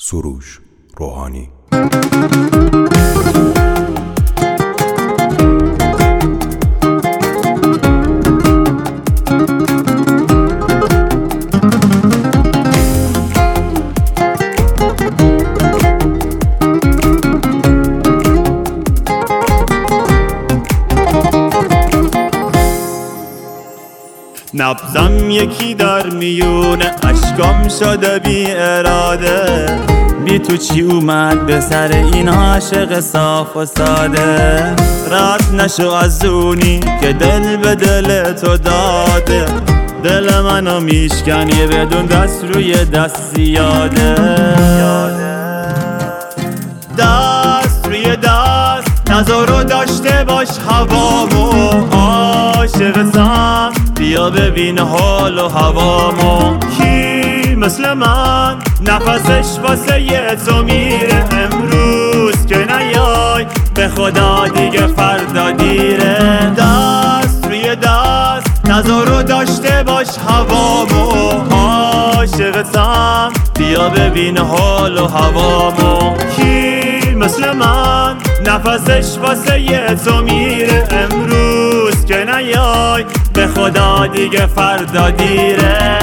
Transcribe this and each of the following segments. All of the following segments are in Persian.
سروش روحانی. نبضم یکی در میونه اشکام شده بی اراده، بی تو چی اومد به سر این عاشق صاف و ساده. رد نشو از اونی که دل به دل تو داده، دل منو میشکنی بدون دست روی دست زیاده. دست روی دست نظرو داشته باش هوامو، عاشقتم بیا ببین حال و هوامو. کی مثل من نفسش واسه یه تو میره، امروز که نیای به خدا دیگه فردا دیره. دست روی دست نظرو داشته باش هوامو، عاشقتم بیا ببین حال و هوامو. کی مثل من نفسش واسه یه تو میره، امروز که نیای به خدا دیگه فردا دیره.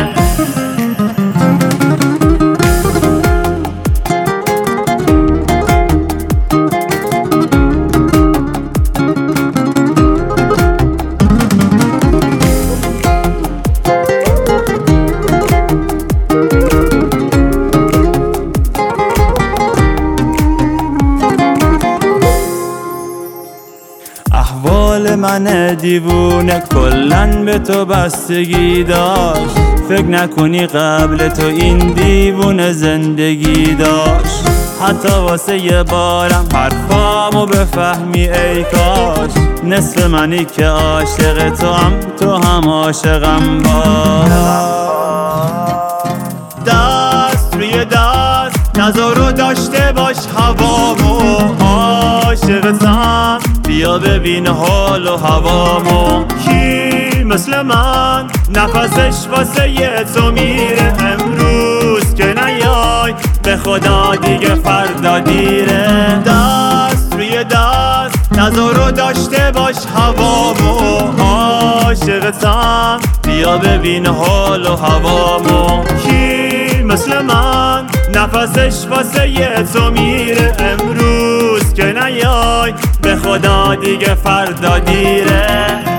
احوال من دیوونه کلن به تو بستگی داشت، فکر نکنی قبل تو این دیوونه زندگی داشت. حتی واسه یه بارم حرفامو بفهمی ای کاش، نصف منی که عاشق تو هم عاشقم باش. دست روی دست نظرو داشته باش هوامو، عاشقتم بیا ببین حال و هوامو. کی مثل من نفسش واسه یه تو میره، امروز که نیای به خدا دیگه فردا دیره. دست روی دست نظرو داشته باش هوامو، عاشقتم بیا ببین حال و هوامو. کی مثل من نفسش واسه یه تو میره، امروز که نیای به خدا دیگه فردا دیره.